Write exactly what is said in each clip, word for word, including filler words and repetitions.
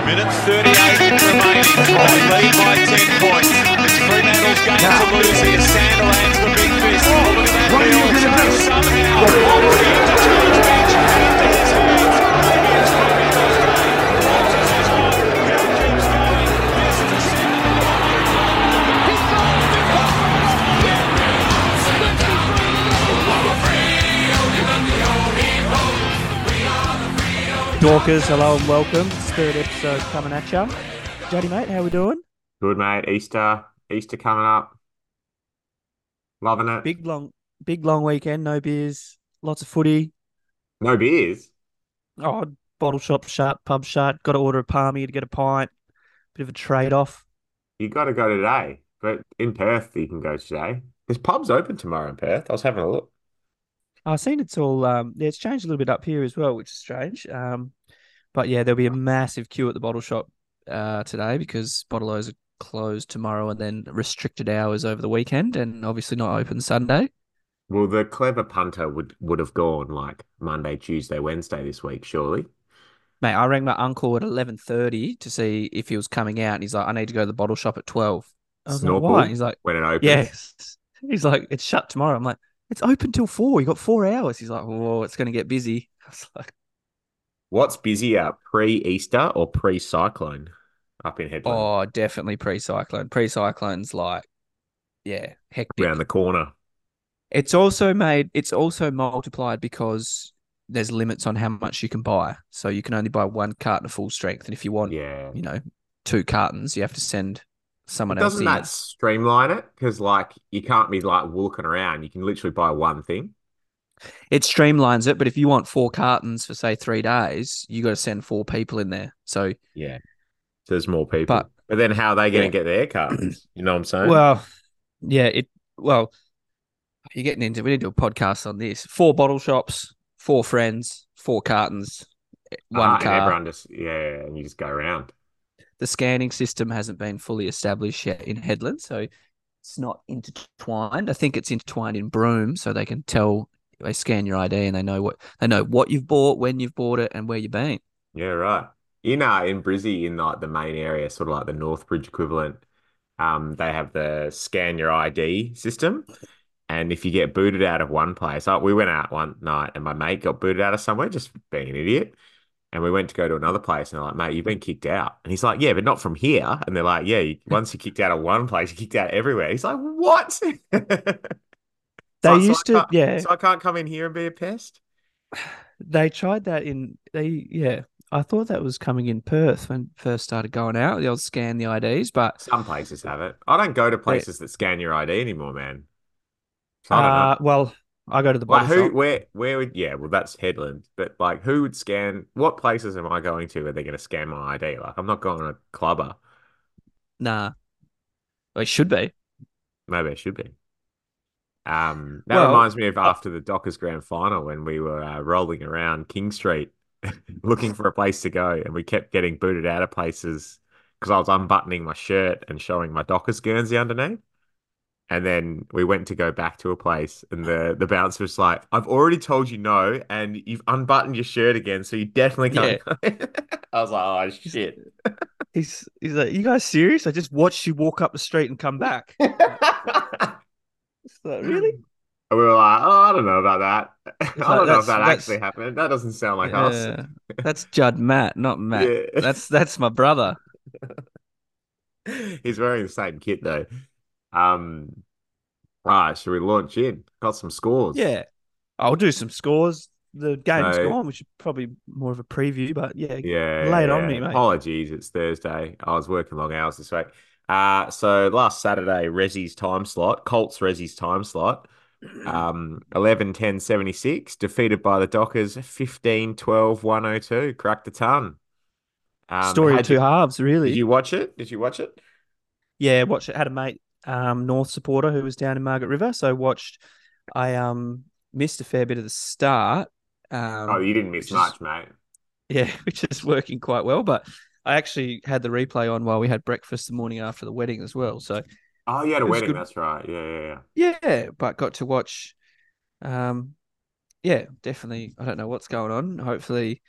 Minute thirty-eight remaining. Fry lead by ten points. It's Fremantle's game to lose here. Sandilands the big fist. Oh, look at that middle chase somehow. Managed to get to Jones bench into his hands. Maybe it's Fremantle's game. Rogers is on. Hill keeps going. This to Sandilands. He's got Dorkers, hello and welcome. It's third episode coming at you. Juddy, mate, how we doing? Good, mate. Easter, Easter coming up. Loving it. Big long, big long weekend. No beers, lots of footy. No beers. Oh, bottle shop shut, pub shut. Got to order a palmy to get a pint. Bit of a trade off. You got to go today, but in Perth you can go today. There's pubs open tomorrow in Perth. I was having a look. I've seen it's all. Um, yeah, it's changed a little bit up here as well, which is strange. Um, but yeah, there'll be a massive queue at the bottle shop uh today because bottle-os are closed tomorrow and then restricted hours over the weekend, and obviously not open Sunday. Well, the clever punter would would have gone like Monday, Tuesday, Wednesday this week, surely. Mate, I rang my uncle at eleven thirty to see if he was coming out, and he's like, "I need to go to the bottle shop at twelve." I was Snorkel like, "Why?" He's like, when it opens. "Yes." He's like, "It's shut tomorrow." I'm like, "It's open till four. You got four hours." He's like, "Oh, it's going to get busy." I was like, What's busier, pre-Easter or pre-cyclone up in Headland? "Oh, definitely pre-cyclone. Pre-cyclone's like, yeah, hectic." Around the corner. It's also made. It's also multiplied because there's limits on how much you can buy. So you can only buy one carton of full strength, and if you want, Yeah. you know, two cartons, you have to send someone else Doesn't in. that streamline it? Because like you can't be like looking around. You can literally buy one thing. It streamlines it, but if you want four cartons for say three days, you got to send four people in there. So Yeah. So there's more people. But- But, then how are they going Yeah. to get their cartons? You know what I'm saying? well, yeah, it well, you're getting into we need to do a podcast on this. Four bottle shops, four friends, four cartons, one Ah, and car. everyone just, yeah, and you just go around. The scanning system hasn't been fully established yet in Headland, so it's not intertwined. I think it's intertwined in Broome, so they can tell they scan your I D and they know what they know what you've bought, when you've bought it, and where you've been. Yeah, right. In uh, in Brizzy, in like the main area, sort of like the Northbridge equivalent, um, they have the scan your I D system. And if you get booted out of one place, like we went out one night and my mate got booted out of somewhere, just being an idiot. And we went to go to another place and they're like, mate, you've been kicked out. And he's like, yeah, but not from here. And they're like, yeah, you, once you're kicked out of one place, you're kicked out everywhere. He's like, what? They So- so used I to, can't- yeah. So I can't come in here and be a pest? They tried that in they yeah. I thought that was coming in Perth when first started going out. They'll scan the I Ds, but Some places have it. I don't go to places that scan your I D anymore, man. So I don't uh, know. well, I go to the Like bottle who, shop. where, where would, yeah, well, that's Headland. But like, who would scan? What places am I going to where they're going to scan my I D? Like, I'm not going to a clubber. Nah, well, it should be. Maybe I should be. Um, that Well, reminds me of uh, after the Dockers Grand Final when we were uh, rolling around King Street looking for a place to go, and we kept getting booted out of places because I was unbuttoning my shirt and showing my Dockers Guernsey underneath. And then we went to go back to a place, and the, the bouncer was like, I've already told you no, and you've unbuttoned your shirt again, so you definitely can't go. I was like, oh, shit. He's he's like, you guys serious? I just watched you walk up the street and come back. It's like, really? And we were like, oh, I don't know about that. I like, don't know if that's- that that's- actually happened. That doesn't sound like us. Yeah. That's Judd Matt, not Matt. Yeah. That's that's my brother. He's wearing the same kit, though. Um, all right, should we launch in? Got some scores. Yeah. I'll do some scores. The game's So- gone, which is probably more of a preview, but yeah, Yeah. lay it yeah. on me, mate. Apologies, it's Thursday. I was working long hours this week. Uh, so last Saturday, Rezzy's time slot, Colts Rezzy's time slot, um, eleven ten seventy-six, defeated by the Dockers fifteen twelve one oh two, cracked a ton. Um, Story of how'd two you- halves, really. Did you watch it? Did you watch it? Yeah, watched it. Had a mate, um, North supporter who was down in Margaret River, so watched. I um missed a fair bit of the start. Um, Oh, you didn't miss which is- much, mate. Yeah, which is working quite well. But I actually had the replay on while we had breakfast the morning after the wedding as well. So Oh, you had a It was wedding. good. That's right. Yeah, yeah, yeah, but got to watch. Um, yeah, definitely. I don't know what's going on. Hopefully,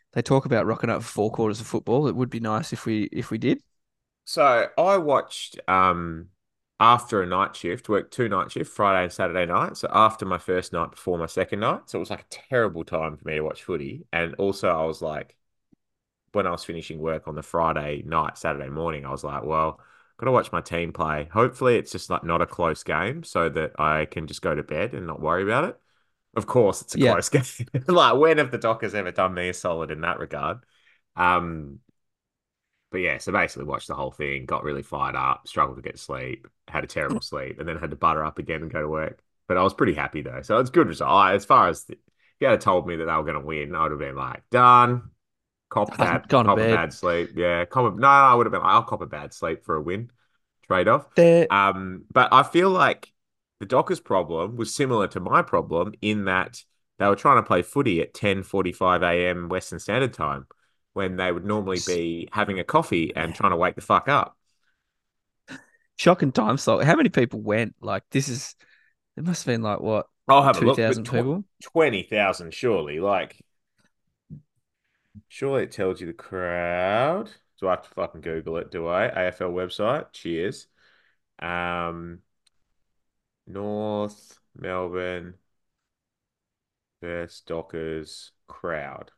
they talk about rocking up for four quarters of football. It would be nice if we if we did. So I watched um after a night shift, worked two night shift, Friday and Saturday night. So after my first night before my second night. So it was like a terrible time for me to watch footy. And also I was like, when I was finishing work on the Friday night, Saturday morning, I was like, well, gotta watch my team play. Hopefully it's just like not a close game so that I can just go to bed and not worry about it. Of course, it's a Yeah, close game. Like, when have the Dockers ever done me a solid in that regard? Um, but yeah, so basically watched the whole thing, got really fired up, struggled to get sleep, had a terrible sleep, and then had to butter up again and go to work. But I was pretty happy though. So it's a good result. I- As far as the, if you had told me that they were going to win, I would have been like, done. Cop that, gone to cop a bed. bad sleep. Yeah, cop a, no, I would have been like, I'll cop a bad sleep for a win trade off. They're Um, but I feel like the Dockers' problem was similar to my problem in that they were trying to play footy at ten forty-five a m. Western Standard Time when they would normally be having a coffee and trying to wake the fuck up. shocking time slot. How many people went? Like this is it must have been like what, I'll have a two look, but thousand tw people? twenty thousand surely. Like, surely it tells you the crowd. Do I have to fucking Google it? Do I? A F L website. Cheers. Um, North Melbourne versus Dockers crowd.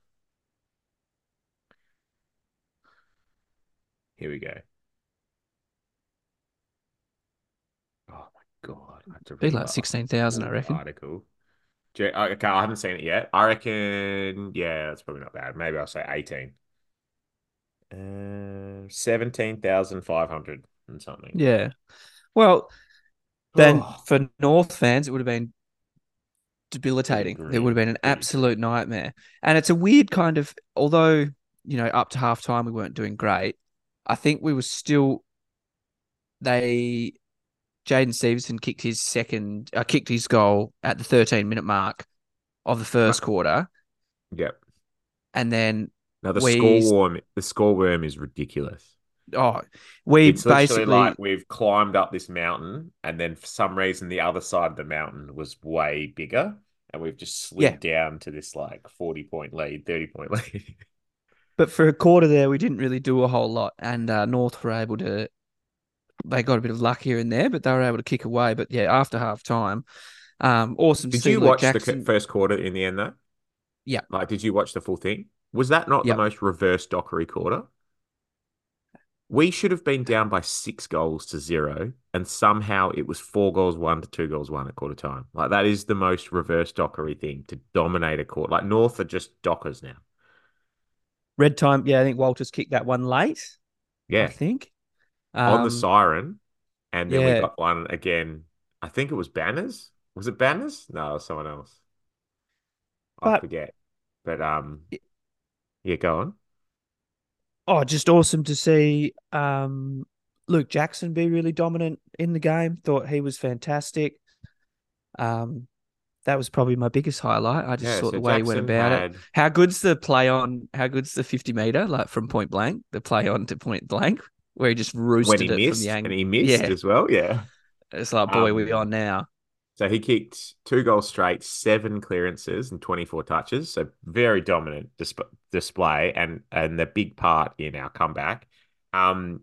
Here we go. Oh my God. I have to Be read like like a sixteen thousand, I full reckon. article. Gee, Okay, I haven't seen it yet. I reckon, yeah, that's probably not bad. Maybe I'll say eighteen. Uh, seventeen thousand five hundred and something. Yeah. Well, then Oh, for North fans, it would have been pretty debilitating. It would have grim. been an Pretty grim. absolute nightmare. And it's a weird kind of, although, you know, up to half time we weren't doing great, I think we were still, they, Jaden Stevenson kicked his second, uh, kicked his goal at the thirteen minute mark of the first quarter. Yep. And then Now the score we, worm, the score worm is ridiculous. oh, we It's literally basically, like we've climbed up this mountain, and then for some reason the other side of the mountain was way bigger, and we've just yeah. slid down to this like forty point lead, thirty point lead. But for a quarter there, we didn't really do a whole lot. And uh, North were able to, they got a bit of luck here and there, but they were able to kick away. But yeah, after half time, um, awesome to Did see you Luke watch the Jackson. first quarter in the end though? Yeah, Like, did you watch the full thing? Was that not the yeah. most reverse Dockery quarter? We should have been down by six goals to zero, and somehow it was four goals one to two goals one at quarter time. Like, that is the most reverse Dockery thing to dominate a quarter. Like, North are just Dockers now. Red time. Yeah, I think Walters kicked that one late, I Yeah, think. on the Um, siren, and then we yeah, got one again. I think it was Banners. Was it Banners? No, it was someone else. I but forget. But um, yeah, go on. oh, just awesome to see um, Luke Jackson be really dominant in the game. Thought he was fantastic. Um, that was probably my biggest highlight. I just Yeah, thought so the way he went Jackson about it. had How good's the play on? How good's the fifty meter, like from point blank? The play on to point blank, where he just when he roosted it from the missed, and angle. he missed Yeah, as well. Yeah. it's like, boy, we Um, on now. so he kicked two goals straight, seven clearances, and twenty-four touches. So very dominant disp display, and and the big part in our comeback. Um,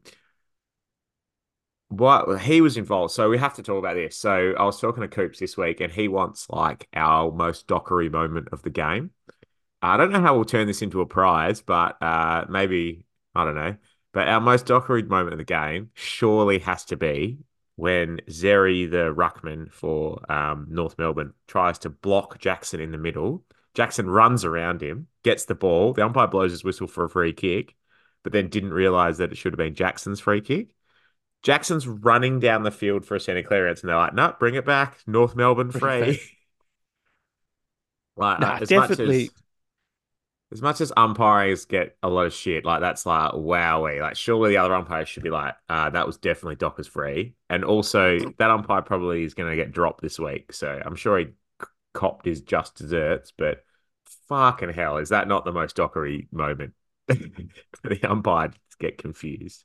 what he was involved. So we have to talk about this. So I was talking to Coops this week, and he wants like our most dockery moment of the game. I don't know how we'll turn this into a prize, but uh, maybe, I don't know. But our most dockeried moment of the game surely has to be when Zeri, the ruckman for um, North Melbourne, tries to block Jackson in the middle. Jackson runs around him, gets the ball. The umpire blows his whistle for a free kick, but then didn't realise that it should have been Jackson's free kick. Jackson's running down the field for a centre clearance, and they're like, no, bring it back. North Melbourne free. Like, uh, Nah, as much as definitely. As much as umpires get a lot of shit, like that's like wowie. Like surely the other umpires should be like, uh, that was definitely Dockers free. And also that umpire probably is going to get dropped this week. So I'm sure he c- copped his just desserts, but fucking hell, is that not the most Dockery moment? For the umpire to get confused.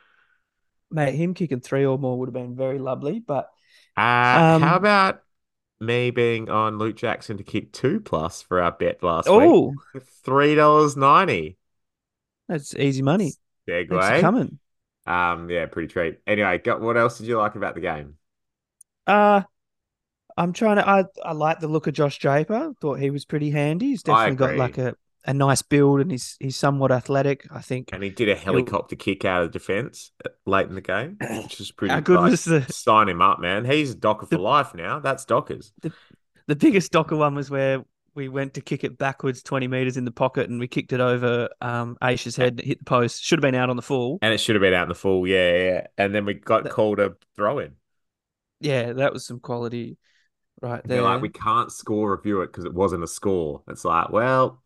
Mate, him kicking three or more would have been very lovely. But Uh, how um, about me being on Luke Jackson to kick two plus for our bet last week. Oh, three dollars ninety. that's easy money. Thanks for Segway. coming. Um, yeah, pretty treat. Anyway, got what else did you like about the game? Uh, I'm trying to. I I like the look of Josh Draper. Thought he was pretty handy. He's I definitely got like agree. a, a nice build, and he's he's somewhat athletic. I think. And he did a He'll, helicopter kick out of defense late in the game, which is how pretty good like was the sign him up, man. He's Docker for the life now. That's Dockers. the, the biggest Docker one was where we went to kick it backwards twenty meters in the pocket, and we kicked it over um Aisha's head and it hit the post. Should have been out on the full. And it should have been out in the full, yeah, yeah. And then we got That, called a throw in. yeah, that was some quality right And they're like, we there. can't score review it because it wasn't a score. It's like, well,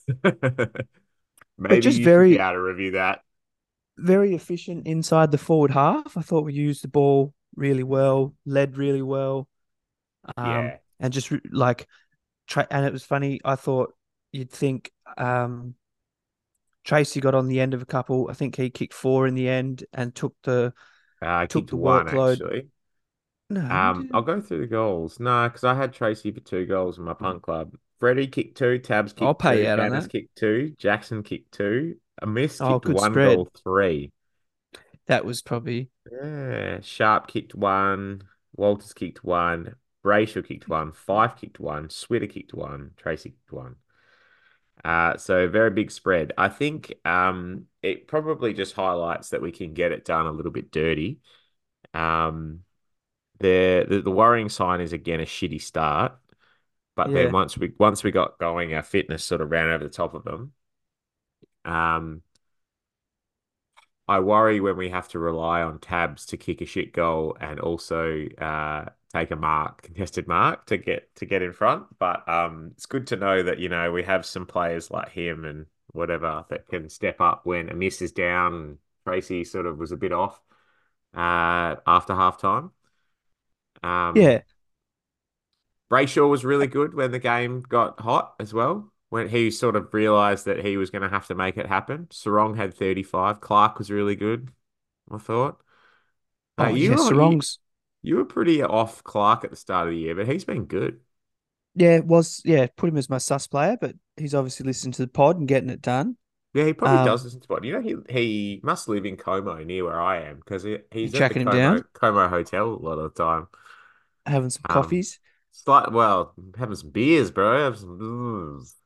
But maybe just you should be very able to review that. very efficient inside the forward half. I thought we used the ball really well, led really well, um, Yeah. and just like, tra- and it was funny. I thought you'd think um, Tracy got on the end of a couple. I think he kicked four in the end and took the Uh, I took kicked the one workload. actually. No, he Um, I'll didn't. go through the goals. No, because I had Tracy for two goals in my punt club. Freddie kicked two, Tabs I'll kicked pay two, you out on Canis that. kicked two, Jackson kicked two, a miss Oh, kicked good one spread. goal three. That was probably Yeah, Sharp kicked one, Walters kicked one, Brayshaw kicked one, Fife kicked one, Switter kicked one, Tracy kicked one. Uh, so very big spread. I think um, it probably just highlights that we can get it done a little bit dirty. Um, the, the the worrying sign is again a shitty start, but then yeah, once we once we got going, our fitness sort of ran over the top of them. Um, I worry when we have to rely on Tabs to kick a shit goal and also uh, take a mark, contested mark to get to get in front. But um, it's good to know that you know we have some players like him and whatever that can step up when a miss is down. And Tracy sort of was a bit off uh, after half time. Um, yeah. Brayshaw was really good when the game got hot as well. When he sort of realised that he was going to have to make it happen. Sarong had thirty-five. Clark was really good, I thought. Uh, Oh you yeah, were you, Sarong's you were pretty off Clark at the start of the year, but he's been good. yeah was yeah put him as my sus player, but he's obviously listening to the pod and getting it done. Yeah, he probably Um, does listen to spot. You know, he he must live in Como near where I am because he, you he's at the tracking him Como down, Como Hotel a lot of the time. having some Um, coffees. slight well, having some beers, bro. Have some booze.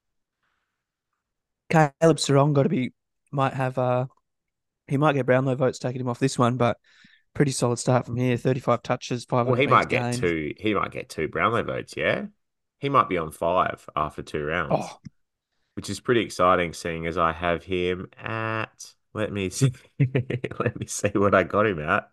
Caleb Sarong got to be might have uh he might get Brownlow votes taking him off this one, but pretty solid start from here. thirty-five touches, Well, five hundred he meters might get gained. two. He might get two Brownlow votes. Yeah, he might be on five after two rounds, Oh, which is pretty exciting. Seeing as I have him at. Let me see. Let me see what I got him at.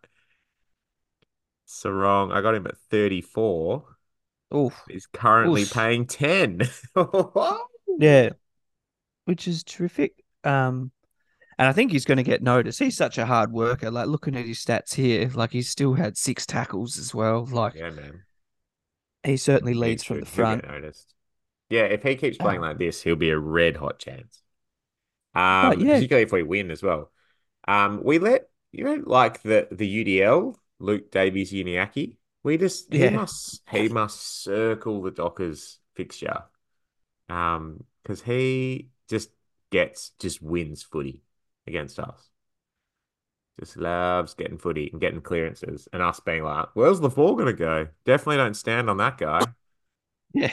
Sarong. I got him at thirty-four. oof, He's currently oof. paying ten. Yeah, which is terrific. Um, and I think he's going to get noticed. He's such a hard worker. Like looking at his stats here, like he's still had six tackles as well. Like Yeah, man. he certainly He leads from the should. He'll front. get noticed. Yeah, if he keeps playing Um, like this, he'll be a red hot chance. but Um, yeah, particularly if we win as well. Um, we let you know, like the the U D L, Luke Davies Uniacke. We just he yeah, must he must circle the Dockers fixture. Um, because he just gets just wins footy against us. Just loves getting footy and getting clearances, and us being like, "Where's the ball gonna go?" Definitely don't stand on that guy. yeah.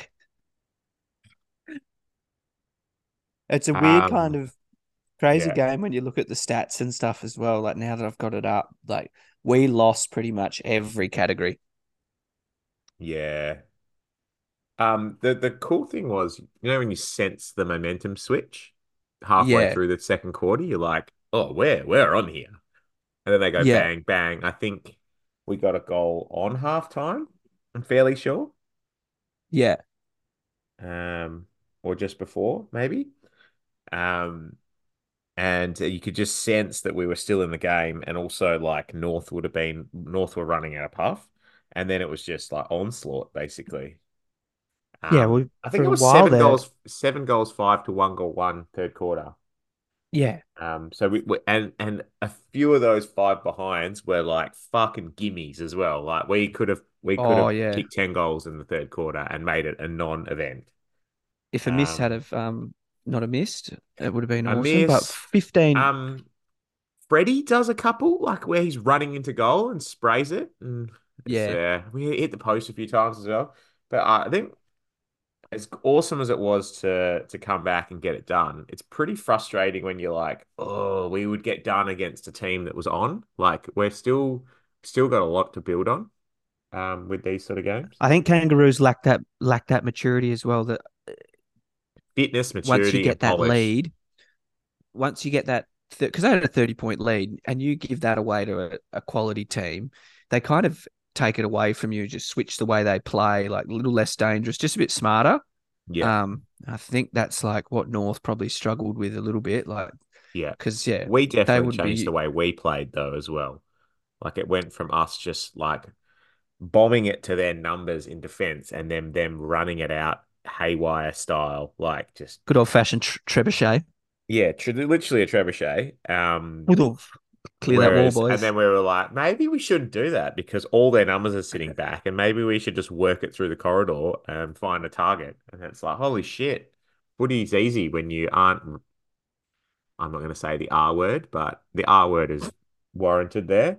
It's a weird kind Um, of crazy yeah, game when you look at the stats and stuff as well. Like now that I've got it up, like we lost pretty much every category. yeah. Um, the the cool thing was, you know, when you sense the momentum switch halfway Yeah, through the second quarter, you're like, "Oh, we're we're on here," and then they go yeah, bang bang. I think we got a goal on halftime. I'm fairly sure. yeah, Um, or just before, maybe. Um, and you could just sense that we were still in the game, and also like North would have been North were running out of puff, and then it was just like onslaught basically. yeah. Um, We I think for it a was while seven there, goals, seven goals, five to one goal, one third quarter. yeah, Um, so we, we and and a few of those five behinds were like fucking gimmies as well. Like we could have We could Oh have yeah. kicked ten goals in the third quarter and made it a non-event. If a miss had Um, have um not a missed, it would have been a awesome. But miss. fifteen, Um, Freddie does a couple, like where he's running into goal and sprays it. And it's, yeah. uh, we hit the post a few times as well. But uh, I think as awesome as it was to to come back and get it done, it's pretty frustrating when you're like, oh, we would get done against a team that was on. Like we're still still got a lot to build on um with these sort of games. I think Kangaroos lack that lack that maturity as well. That Fitness, once you maturity, and get that polish. lead, once you get that, because they had a thirty point lead, and you give that away to a, a quality team, they kind of take it away from you. Just switch the way they play, like a little less dangerous, just a bit smarter. Yeah, Um, I think that's like what North probably struggled with a little bit, like yeah. because yeah, We they definitely would changed the be way we played though as well. Like it went from us just like bombing it to their numbers in defense and then them running it out haywire style, like just good old fashioned tr- trebuchet. yeah, tr literally a trebuchet. Um, We'll clear that wall, whereas and boys. then we were like, maybe we shouldn't do that because all their numbers are sitting back, and maybe we should just work it through the corridor and find a target. And it's like, holy shit, footy's easy when you aren't. I'm not going to say the R word, but the R word is warranted there.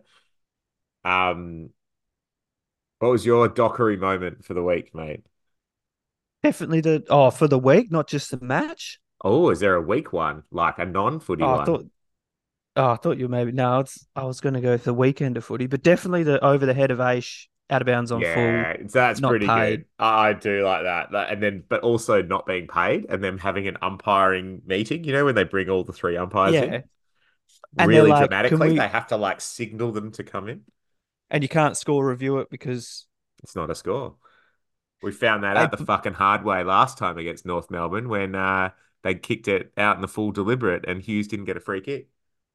Um, what was your Dockery moment for the week, mate? Definitely the oh for the week, not just the match. Oh, is there a weak one, like a non-footy Oh, I one? thought oh, I thought you maybe no, it's I was going to go with the weekend of footy, but definitely the over the head of Aish, out of bounds on full, Yeah, that's not pretty paid. good. I I do like that. That- And then, but also not being paid and them having an umpiring meeting, you know, when they bring all the three umpires in, Yeah, and they're really like, can dramatically, they we? have to like signal them to come in. And you can't score review it because It's not a score. We found that I out the fucking hard way last time against North Melbourne when uh, they kicked it out in the full deliberate and Hughes didn't get a free kick.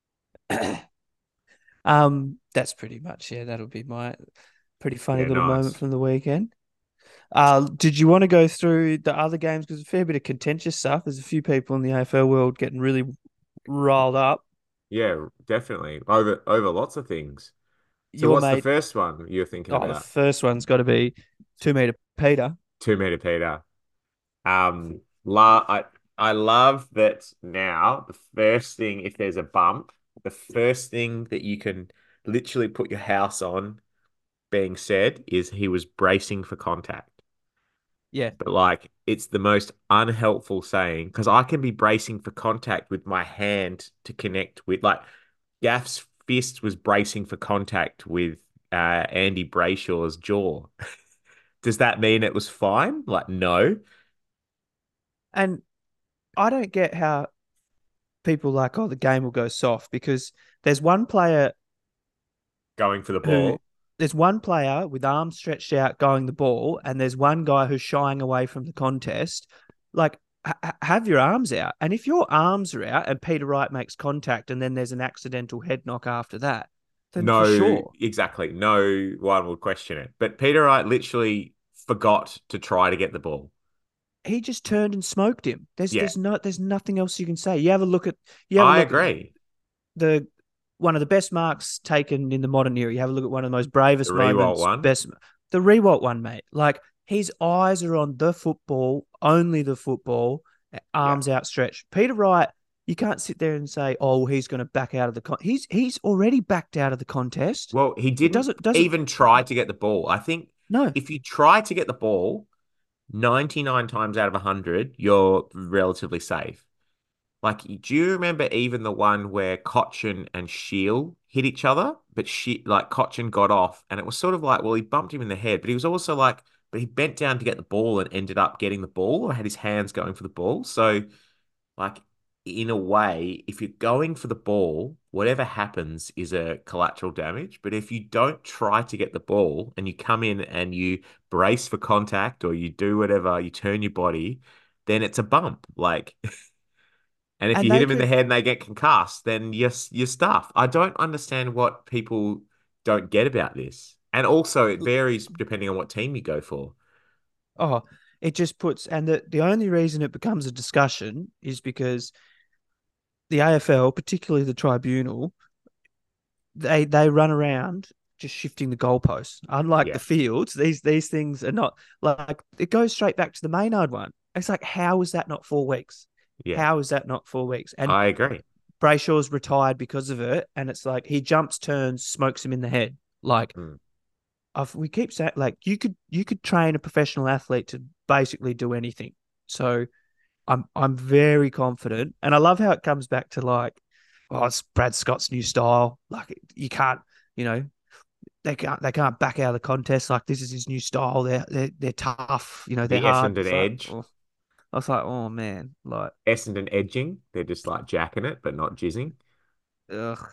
um that's pretty much yeah, that'll be my pretty funny Yeah, little moment nice. from the weekend. Uh, did you want to go through the other games? Because a fair bit of contentious stuff. There's a few people in the A F L world getting really riled up. Yeah, definitely. Over over lots of things. So Your what's the mate, first one you're thinking oh, the about? first one's got to be two meter Peter. Two meter Peter. Um, la I I love that now the first thing, if there's a bump, the first thing that you can literally put your house on being said is he was bracing for contact. Yeah, But like it's the most unhelpful saying because I can be bracing for contact with my hand to connect with like Gaff's fist was bracing for contact with uh, Andy Brayshaw's jaw. Does that mean it was fine? Like no. and I don't get how people like, oh, the game will go soft because there's one player Going for the who ball. there's one player with arms stretched out going the ball, and there's one guy who's shying away from the contest. Like, ha- have your arms out, and if your arms are out, and Peter Wright makes contact, and then there's an accidental head knock after that, then for No, sure exactly. No one would question it. But Peter Wright literally forgot to try to get the ball. he just turned and smoked him. There's Yeah, there's no there's nothing else you can say. You have a look at you have a I look at agree. the one of the best marks taken in the modern era. You have a look at one of the most The bravest Rewalt moments, one. best the Rewalt one, mate. Like his eyes are on the football, only the football, Yeah. arms outstretched. Peter Wright, you can't sit there and say, "Oh, he's going to back out of the con." He's he's already backed out of the contest. Well, he It didn't doesn't doesn't even try to get the ball. I think no. if you try to get the ball, ninety-nine times out of one hundred, you're relatively safe. Like, do you remember even the one where Cochin and Shield hit each other? But she, like, Cochin got off, and it was sort of like, well, he bumped him in the head, but he was also like, but he bent down to get the ball and ended up getting the ball or had his hands going for the ball. So, like, in a way, if you're going for the ball, whatever happens is a collateral damage. But if you don't try to get the ball and you come in and you brace for contact or you do whatever, you turn your body, then it's a bump. Like, and if And you hit they them in the could head and they get concussed, then you're, you're stuffed. I don't understand what people don't get about this. And also, it varies depending on what team you go for. oh, it just puts and the the only reason it becomes a discussion is because the A F L, particularly the tribunal, they they run around just shifting the goalposts. Unlike Yeah. the fields, these these things are not like it goes straight back to the Maynard one. It's like, how is that not four weeks? Yeah. How is that not four weeks? And I agree. Brayshaw's retired because of it, and it's like he jumps, turns, smokes him in the head. Like Mm. I've, we keep saying, like you could you could train a professional athlete to basically do anything. So I'm I'm very confident, and I love how it comes back to like, oh, it's Brad Scott's new style. Like you can't, you know, they can't they can't back out of the contest. Like this is his new style. They're they're, they're tough. You know, they're The hard. Essendon It's like, edge. oh. I was like, oh man, like, Essendon edging. They're just like jacking it, but not jizzing. ugh.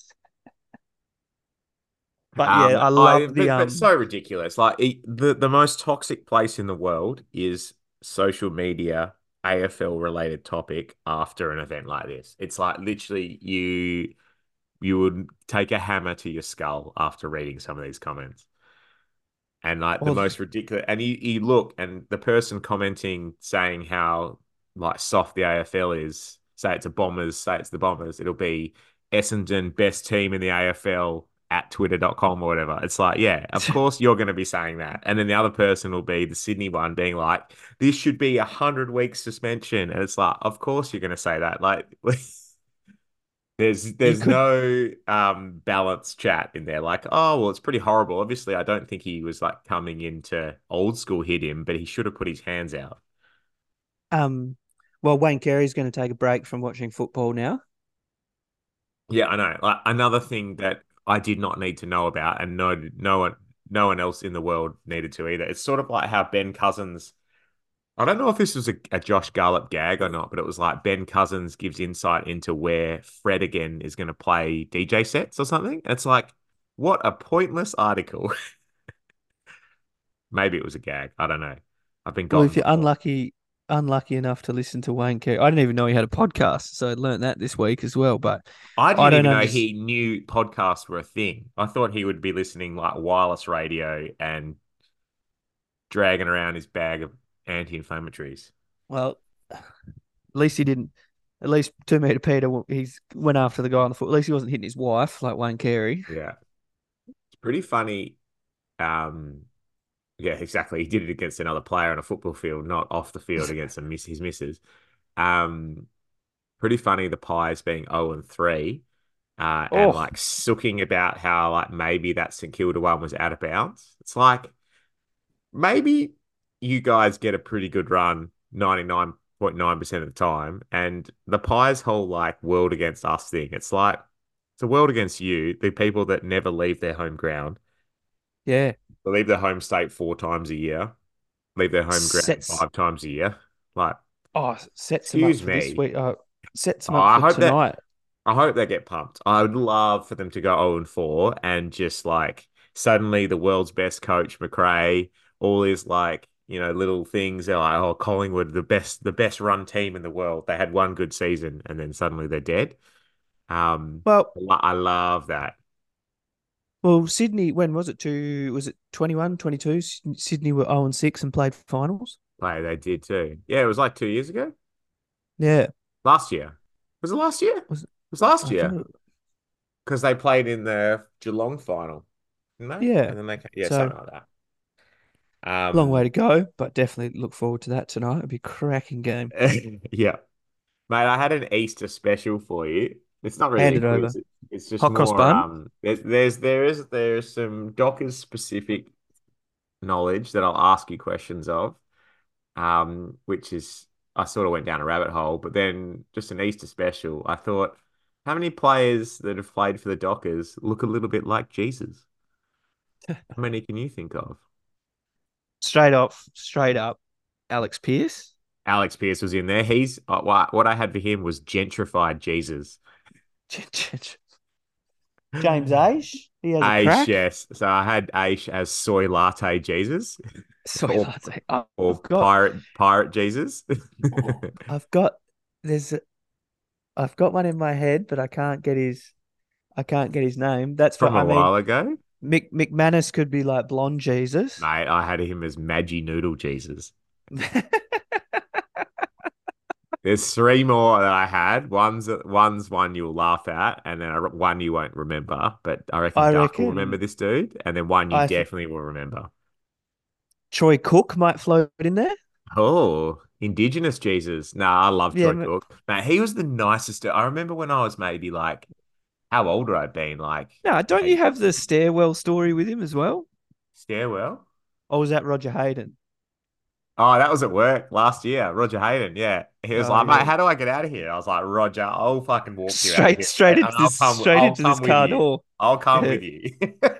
But yeah, Um, I I love the but but um. so ridiculous. Like it, the the most toxic place in the world is social media, A F L related topic after an event like this. It's like literally you you would take a hammer to your skull after reading some of these comments. And like the All most ridiculous, and you, you look, and the person commenting saying how like soft the A F L is, say it's a Bombers, say it's the Bombers, it'll be Essendon best team in the A F L at twitter dot com or whatever. It's like, yeah, of course you're going to be saying that. And then the other person will be the Sydney one being like, this should be a hundred week suspension. And it's like, of course you're going to say that. Like, There's you there's could no um balanced chat in there. Like, oh well, it's pretty horrible. Obviously, I don't think he was like coming into old school hit him, but he should have put his hands out. um. Well, Wayne Carey's going to take a break from watching football now. Yeah, I know. Like another thing that I did not need to know about, and no no one no one else in the world needed to either. It's sort of like how Ben Cousins. I don't know if this was a, a Josh Garlop gag or not, but it was like Ben Cousins gives insight into where Fred again is going to play D J sets or something. It's like, what a pointless article. Maybe it was a gag. I don't know. I've been Well, gotten if you're before. unlucky, unlucky enough to listen to Wayne Carey, I didn't even know he had a podcast, so I learned that this week as well. But I I didn't don't even know understand. he knew podcasts were a thing. I thought he would be listening like wireless radio and dragging around his bag of anti-inflammatories. Well, at least he didn't. At least two meter Peter, he's went after the guy on the foot. At least he wasn't hitting his wife like Wayne Carey. Yeah. It's pretty funny. Um, yeah, exactly. He did it against another player on a football field, not off the field against a miss his misses. Um, pretty funny the Pies being oh and three, uh, and Oh, like sooking about how like maybe that St Kilda one was out of bounds. It's like maybe you guys get a pretty good run ninety-nine point nine percent of the time. And the Pies whole like world against us thing, it's like it's a world against you, the people that never leave their home ground. yeah. They leave their home state four times a year, leave their home ground Sets. five times a year. Like, Oh, sets him up excuse for this me. week. Uh, sets him Oh, up I for hope that tonight. I hope they get pumped. I would love for them to go oh and four and just like suddenly the world's best coach, McRae, all his like, you know, little things. They're like, oh, Collingwood, the best, the best run team in the world. They had one good season and then suddenly they're dead. Um, Well, I love that well, Sydney. When was it? To was it twenty one, twenty two? Sydney were zero and six and played finals. play. They did too. Yeah, it was like two years ago. Yeah. Last year. Was it last year? It Was was last I thought? year It, because they played in the Geelong final, didn't they? yeah. And then they, yeah, So something like that. long way Um, to go, but definitely look forward to that tonight. It'll be a cracking game. yeah. Mate, I had an Easter special for you. It's not really Hand a it over. quiz. It's just Hot cross more bun. um there's there's there is there's some Dockers specific knowledge that I'll ask you questions of. Um, which is I sort of went down a rabbit hole, but then just an Easter special. I thought, how many players that have played for the Dockers look a little bit like Jesus? How many can you think of? Straight off, straight up. Alex Pierce. Alex Pierce was in there. He's uh, what what I had for him was gentrified Jesus. James Age. He has a Aish, crack. yes. So I had Aish as soy latte Jesus Soy or latte. I've or got. pirate pirate Jesus. I've got. There's. A, I've got one in my head, but I can't get his. I can't get his name. That's for. From a I mean, while ago. Mick McManus could be like blonde Jesus. Mate, I had him as Maggi Noodle Jesus. There's three more that I had. One's one's one you'll laugh at, and then a- one you won't remember. But I reckon I Duck will remember reckon this dude, and then one you I th- definitely will remember. Troy Cook might float in there. Oh, Indigenous Jesus. Nah, I love Yeah, Troy ma- Cook. Man, he was the nicest dude. I remember when I was maybe like, how old would I have been? Like no, don't you maybe have the stairwell story with him as well? stairwell. Or was that Roger Hayden? Oh, that was at work last year. Roger Hayden. Yeah. He was Oh like, mate, yeah, how do I get out of here? I was like, Roger, I'll fucking walk you out of straight here, straight mate, into and I'll this come, straight I'll into this come with car you. door. I'll come Yeah. with you.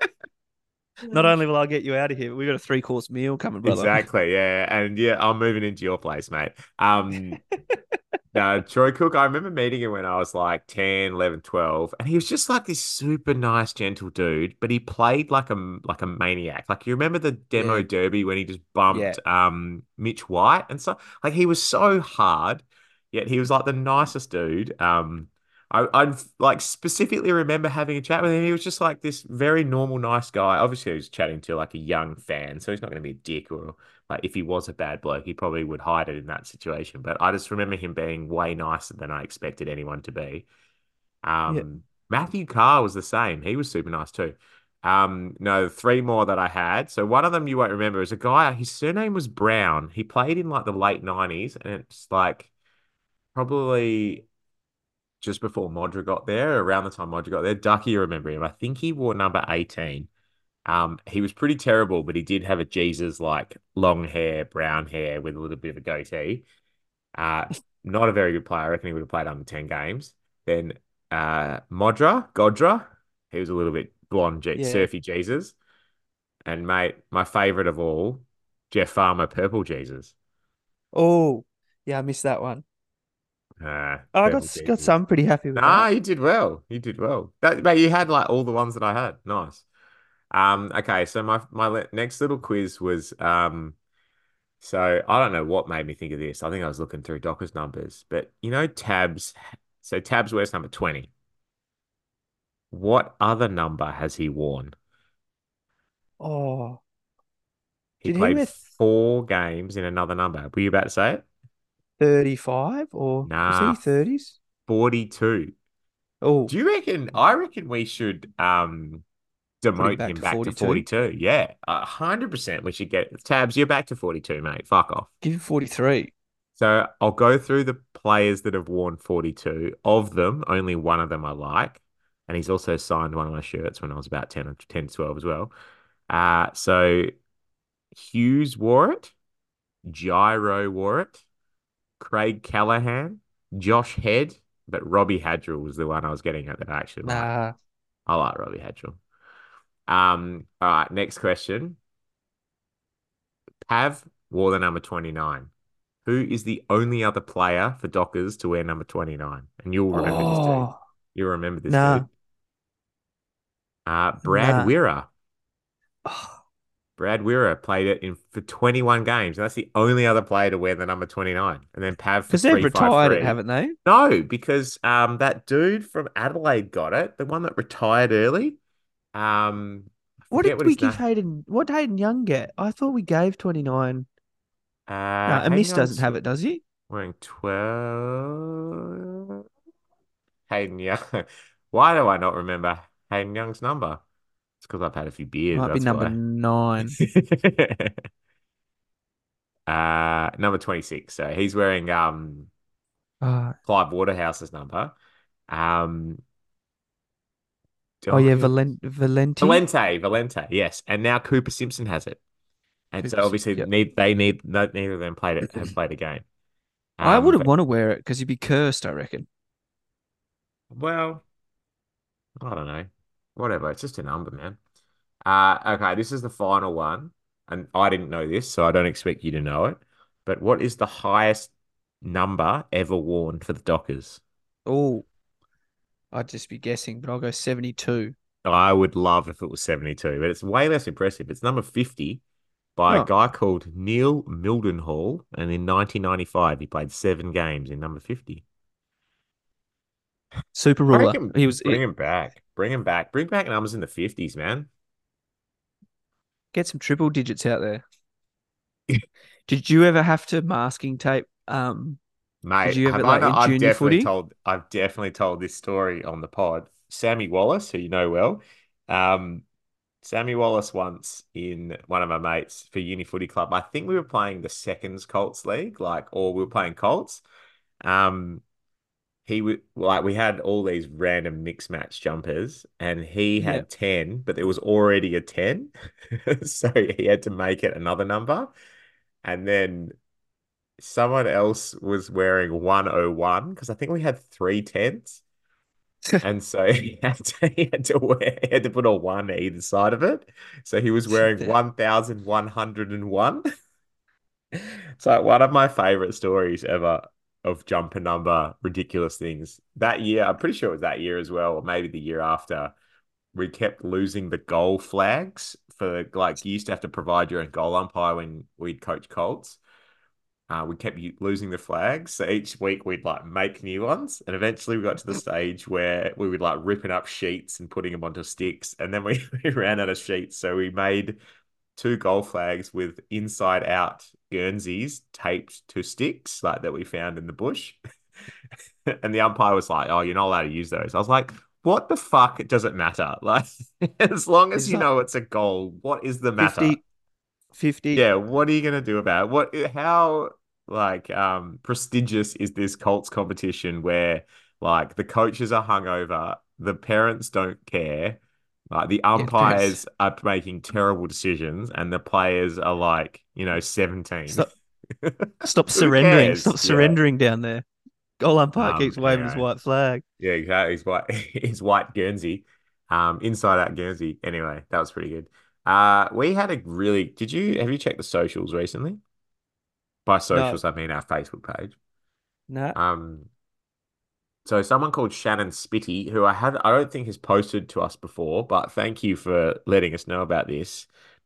Not only will I get you out of here, but we got a three course meal coming, brother. Exactly. Yeah. And yeah, I'm moving into your place, mate. Um, No, Troy Cook, I remember meeting him when I was like ten, eleven, twelve, and he was just like this super nice, gentle dude, but he played like a like a maniac. Like you remember the demo Yeah, derby when he just yeah, bumped um Mitch White and stuff? Like he was so hard, yet he was like the nicest dude. Um I I like specifically remember having a chat with him. He was just like this very normal, nice guy. Obviously, he was chatting to like a young fan, so he's not going to be a dick or like if he was a bad bloke, he probably would hide it in that situation. But I just remember him being way nicer than I expected anyone to be. yeah. Um, Matthew Carr was the same. He was super nice too. Um, no, three more that I had. So one of them you won't remember is a guy, his surname was Brown. He played in like the late nineties, and it's like probably just before Modra got there, around the time Modra got there. Ducky, you remember him. I think he wore number eighteen. Um, he was pretty terrible, but he did have a Jesus like long hair, brown hair with a little bit of a goatee. Uh, not a very good player. I reckon he would have played under ten games. Then uh, Modra, Godra, he was a little bit blonde, Je- Yeah. surfy Jesus. And mate, my favorite of all, Jeff Farmer, purple Jesus. Oh, yeah, I missed that one. Uh, Oh, I got purple got Jesus. some pretty happy with Nah, that. you did well. You did well. That, mate, you had like all the ones that I had. Nice. Um, okay, so my my le- next little quiz was um so I don't know what made me think of this. I think I was looking through Docker's numbers, but you know, Tabs. So Tabs wears number twenty. What other number has he worn? Oh, He did he played wear four games in another number. Were you about to say it? thirty-five or was he Nah, thirties? forty-two. Oh, Do you reckon? I reckon we should um put him demote back him to back to forty-two. forty-two. Yeah, a hundred percent. We should get Tabs. You're back to forty-two, mate. Fuck off. Give him forty-three. So I'll go through the players that have worn forty-two. Of them, only one of them I like. And he's also signed one of my shirts when I was about ten or ten, twelve as well. Uh, so Hughes wore it, Gyro wore it, Craig Callahan, Josh Head, but Robbie Hadrill was the one I was getting at that I actually like. Nah. I like Robbie Hadrill. Um, all right, next question. Pav wore the number twenty-nine. Who is the only other player for Dockers to wear number twenty-nine? And you'll remember this dude. Oh, You'll remember this nah, dude. Uh, Brad nah. Weir. Brad Weir played it in for twenty-one games. And that's the only other player to wear the number twenty-nine. And then Pav for Because they've retired it, three five three. haven't they? No, because um that dude from Adelaide got it, the one that retired early. Um, I What forget did what we his give name. Hayden? What did Hayden Young get? I thought we gave twenty-nine. No, Uh, Hayden Amis doesn't Young's have it, does he? wearing twelve. Hayden Young. Why do I not remember Hayden Young's number? It's because I've had a few beers, Might be that's number why. nine. Uh, number twenty-six. So he's wearing um Uh, Clive Waterhouse's number. Um, oh yeah, Dockers. Valent Valenti. Valente, Valente, yes. And now Cooper Simpson has it. And so Cooper's. obviously Yep. need they need no, neither of them played it have played a game. I Um, wouldn't but want to wear it because he'd be cursed, I reckon. well, I don't know. Whatever. It's just a number, man. Uh, okay, this is the final one. And I didn't know this, so I don't expect you to know it. But what is the highest number ever worn for the Dockers? Oh, I'd just be guessing, but I'll go seventy-two. I would love if it was seventy-two, but it's way less impressive. It's number fifty by a Oh, guy called Neil Mildenhall. And in nineteen ninety-five, he played seven games in number fifty. super I ruler. reckon He was bring it. him back. Bring him back. Bring back numbers in the fifties, man. Get some triple digits out there. Did you ever have to masking tape um Did Mate, you have ever I like not? in I've junior definitely footy? told I've definitely told this story on the pod. Sammy Wallace, who you know well, um, Sammy Wallace once in one of my mates for uni footy club. I think we were playing the seconds Colts league, like, or we were playing Colts. Um, he would like we had all these random mixed match jumpers, and he Yep. had ten, but there was already a ten, so he had to make it another number, and then someone else was wearing one oh one because I think we had three tens. And so he had to, he had to wear, he had to put a one either side of it. So he was wearing one thousand one hundred one. It's like one of my favorite stories ever of jumper number ridiculous things. That year, I'm pretty sure it was that year as well, or maybe the year after, we kept losing the goal flags for like you used to have to provide your own goal umpire when we'd coach Colts. Uh, we kept losing the flags. So each week we'd like make new ones. And eventually we got to the stage where we would like ripping up sheets and putting them onto sticks. And then we, we ran out of sheets. So we made two goal flags with inside out Guernseys taped to sticks like that we found in the bush. And the umpire was like, "Oh, you're not allowed to use those." I was like, "What the fuck does it matter? Like, as long as It's you like know it's a goal, what is the matter?" fifty, fifty. Yeah, what are you gonna do about it? What how like um prestigious is this Colts competition where like the coaches are hungover, the parents don't care, like the Yeah, the parents umpires are making terrible decisions, and the players are like, you know, seventeen. stop stop Who surrendering. cares? Stop Yeah. surrendering down there. Goal umpire Um, keeps waving his anyway. white flag. Yeah, exactly. His white his white Guernsey. Um, inside out Guernsey. Anyway, that was pretty good. Uh, we had a really did you have you checked the socials recently? By No, socials, I mean our Facebook page. nah. Um, so someone called Shannon Spitty, who I have, I don't think has posted to us before, but thank you for letting us know about this.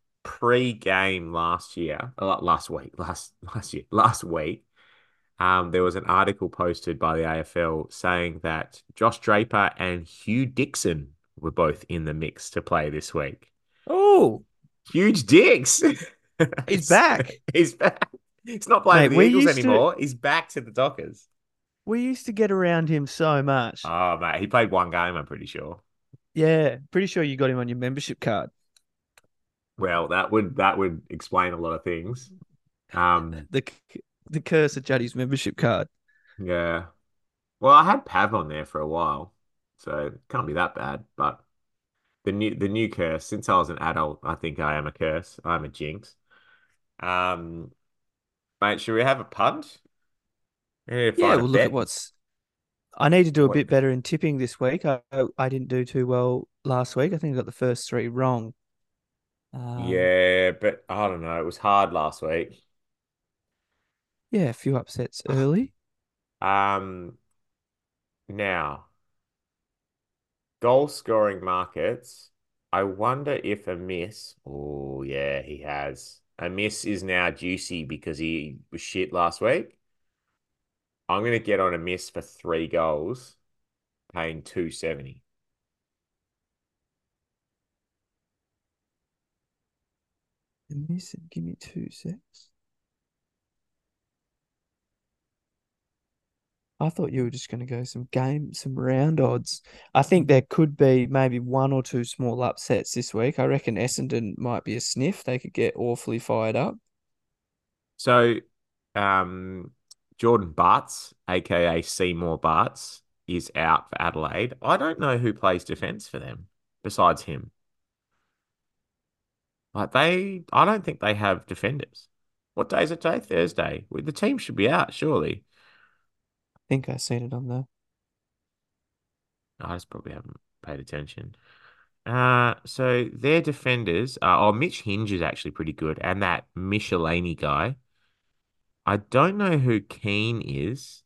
Pre-game last year, uh, last week, last last year, last week, um, there was an article posted by the A F L saying that Josh Draper and Hugh Dixon were both in the mix to play this week. Oh, Huge dicks. he's back. He's back. He's not playing Mate, for the we Eagles used to anymore. He's back to the Dockers. we used to get around him so much. Oh, mate, he played one game, I'm pretty sure. Yeah, pretty sure you got him on your membership card. Well, that would that would explain a lot of things. Um, The the curse of Juddy's membership card. yeah. Well, I had Pav on there for a while, so it can't be that bad. But the new the new curse, since I was an adult, I think I am a curse. I'm a jinx. Um, mate, should we have a punt? Yeah, Yeah, find a we'll look at bet. what's. I need to do a What? bit better in tipping this week. I I didn't do too well last week. I think I got the first three wrong. Um, Yeah, but I don't know. It was hard last week. yeah, a few upsets early. Um, now. Goal scoring markets. I wonder if a miss. Oh, yeah, he has. A miss is now juicy because he was shit last week. I'm going to get on a miss for three goals, paying two seventy. And this, give me two six. I thought you were just going to go some game, some round odds. I think there could be maybe one or two small upsets this week. I reckon Essendon might be a sniff. They could get awfully fired up. So, um, Jordan Bartz, aka Seymour Bartz, is out for Adelaide. I don't know who plays defense for them besides him. Like they, I don't think they have defenders. What day is it today? Thursday. Well, the team should be out, surely. I think I seen it on there. I just probably haven't paid attention. Uh, so their defenders, uh, oh, Mitch Hinge is actually pretty good, and that Michelini guy. I don't know who Keane is.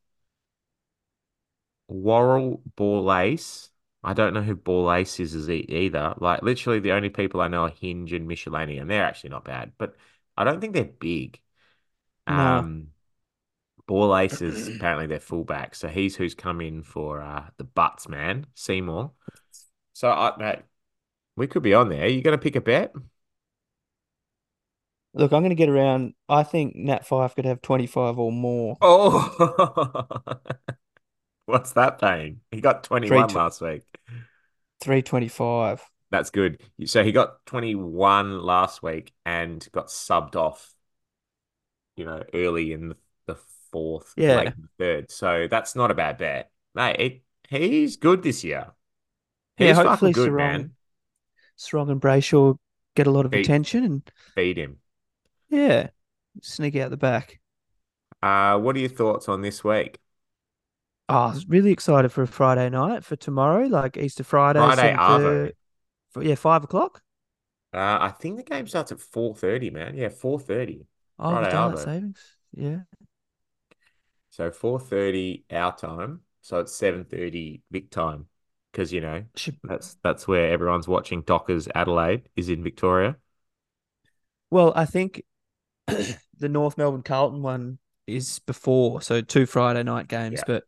Worrell Borlase. I don't know who Borlase is, is e- either. Like literally, the only people I know are Hinge and Michelini, and they're actually not bad, but I don't think they're big. Nah. Um, Borlase is apparently their fullback, so he's who's come in for uh the Butts man, Seymour. So I, mate, we could be on there. You gonna pick a bet? Look, I'm going to get around. I think Nat Five could have twenty-five or more. Oh, what's that paying? He got Three twenty-one to last week. three twenty-five. That's good. So he got twenty-one last week and got subbed off, you know, early in the, the fourth, late Yeah. in the third. So that's not a bad bet. Mate, it, he's good this year. Yeah, He's fucking hopefully good, Sarong man. Sarong and Brayshaw get a lot of Feed, attention and feed him. yeah, sneak out the back. Uh, what are your thoughts on this week? Oh, I was really excited for a Friday night for tomorrow, like Easter Friday, Friday seven Arvo. thirty. Yeah, five o'clock. Uh, I think the game starts at four thirty, man. Yeah, four thirty. Oh, with Friday daylight Arvo. savings. Yeah. So four thirty our time. So it's seven thirty Vic time. Because, you know, Should, that's that's where everyone's watching. Dockers Adelaide is in Victoria. well, I think the North Melbourne Carlton one is before, so two Friday night games, Yeah. but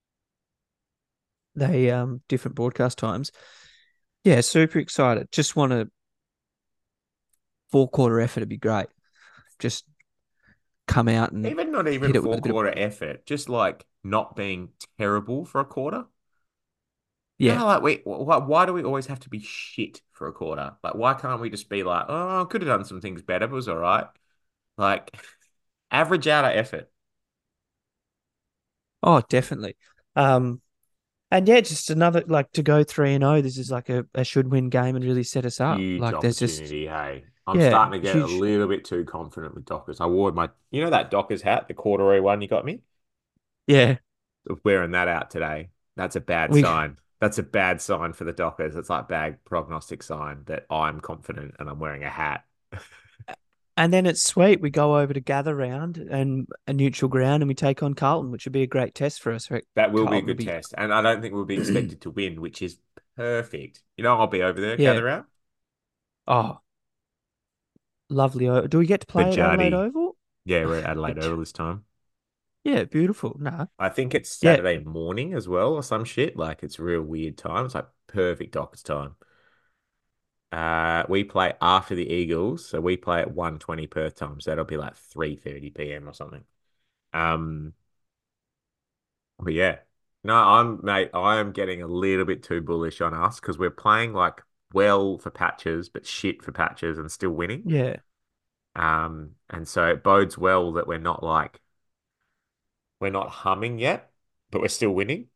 they um different broadcast times. Yeah, super excited. Just want a four quarter effort to be great. Just come out and Even not even hit it with four a bit of quarter effort, just like not being terrible for a quarter. You yeah. know, like we, why, why do we always have to be shit for a quarter? Like, why can't we just be like, oh, I could have done some things better, but it was all right. Like, average out our effort. Oh, definitely. Um, and yeah, just another like to go three and oh. This is like a, a should win game and really set us up. Huge Like there's just opportunity, hey. I'm yeah, starting to get a huge. little bit too confident with Dockers. I wore my, you know, that Dockers hat, the corduroy one you got me? Yeah, Wearing that out today. That's a bad we sign. That's a bad sign for the Dockers. It's like bad prognostic sign that I'm confident and I'm wearing a hat. and then it's sweet. We go over to gather round and a neutral ground, and we take on Carlton, which would be a great test for us. Right? That will be a Carlton will good be test. And I don't think we'll be expected to win, which is perfect. You know, I'll be over there, yeah. gather out. Oh, lovely. O- Do we get to For play at Adelaide Jardy. Oval? Yeah, we're at Adelaide But Oval this time. yeah, beautiful. No, I think it's yeah, Saturday morning as well or some shit. Like it's a real weird time. It's like perfect Dockers time. Uh, we play after the Eagles, so we play at one twenty Perth time, so that'll be like three thirty p m or something. Um, but yeah. No, I'm mate, I am getting a little bit too bullish on us because we're playing like well for patches, but shit for patches and still winning. yeah, Um, and so it bodes well that we're not like we're not humming yet, but we're still winning.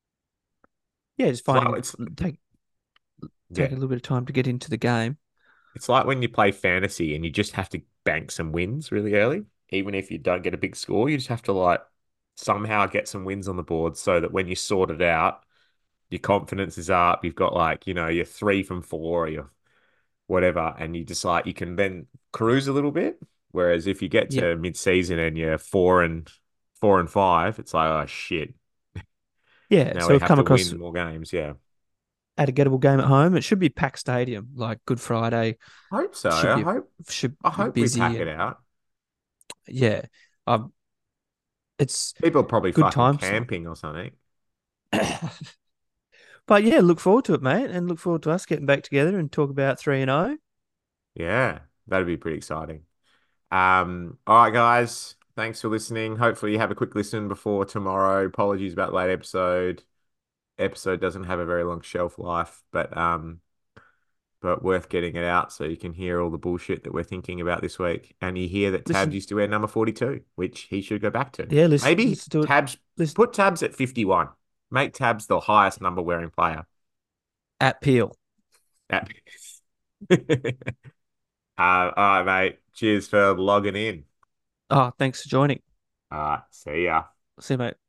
yeah. Just It's like finding it's take take a yeah. little bit of time to get into the game. It's like when you play fantasy and you just have to bank some wins really early. Even if you don't get a big score, you just have to like somehow get some wins on the board so that when you sort it out, your confidence is up. You've got like, you know, you're three from four or you're whatever, and you just like you can then cruise a little bit. Whereas if you get Yep. to mid-season and you're four and four and five, it's like, oh shit. Yeah. Now So we we've have come to across win more games. Yeah. at a gettable game at home. It should be packed stadium, like Good Friday. I hope so. Should I be hope should I be hope we busy pack it and out. yeah, um, it's People are probably good fucking time slot. camping or something. But yeah, look forward to it, mate, and look forward to us getting back together and talk about three and zero. Yeah, that'd be pretty exciting. Um, all right, guys. Thanks for listening. Hopefully you have a quick listen before tomorrow. Apologies about late episode. Episode doesn't have a very long shelf life, but um, but worth getting it out so you can hear all the bullshit that we're thinking about this week. And you hear that Tabs Listen, used to wear number forty-two, which he should go back to. yeah, listen, Maybe listen to it. Tabs Listen put Tabs at fifty-one. Make Tabs the highest number wearing player. at Peel. At... uh, all right, mate. Cheers for logging in. Oh, thanks for joining. All right, see ya. See you, mate.